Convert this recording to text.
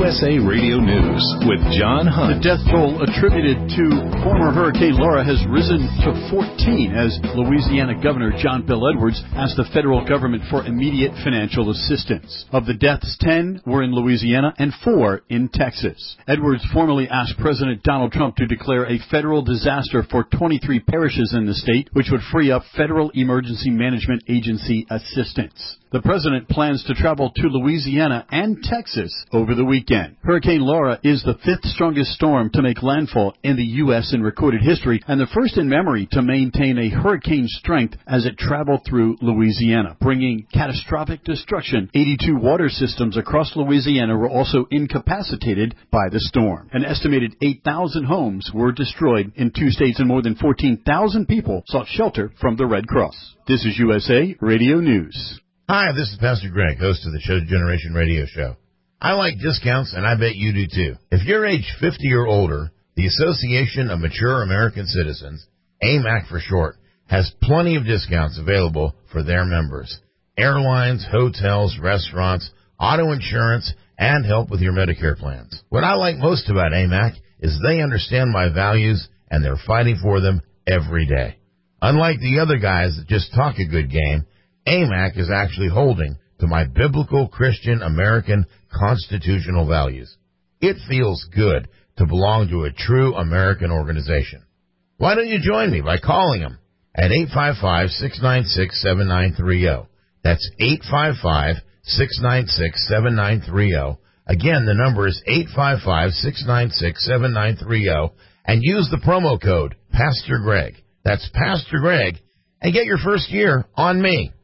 USA Radio News with John Hunt. The death toll attributed to former Hurricane Laura has risen to 14 as Louisiana Governor John Bel Edwards asked the federal government for immediate financial assistance. Of the deaths, 10 were in Louisiana and 4 in Texas. Edwards formally asked President Donald Trump to declare a federal disaster for 23 parishes in the state, which would free up Federal Emergency Management Agency assistance. The president plans to travel to Louisiana and Texas over the weekend. Hurricane Laura is the 5th strongest storm to make landfall in the U.S. in recorded history and the first in memory to maintain a hurricane strength as it traveled through Louisiana, bringing catastrophic destruction. 82 water systems across Louisiana were also incapacitated by the storm. An estimated 8,000 homes were destroyed in 2 states and more than 14,000 people sought shelter from the Red Cross. This is USA Radio News. Hi, this is Pastor Greg, host of the Chosen Generation Radio Show. I like discounts, and I bet you do too. If you're age 50 or older, the Association of Mature American Citizens, AMAC for short, has plenty of discounts available for their members. Airlines, hotels, restaurants, auto insurance, and help with your Medicare plans. What I like most about AMAC is they understand my values, and they're fighting for them every day. Unlike the other guys that just talk a good game, AMAC is actually holding to my biblical Christian American constitutional values. It feels good to belong to a true American organization. Why don't you join me by calling them at 855-696-7930. That's 855-696-7930. Again, the number is 855-696-7930, and use the promo code Pastor Greg. That's Pastor Greg, and get your first year on me.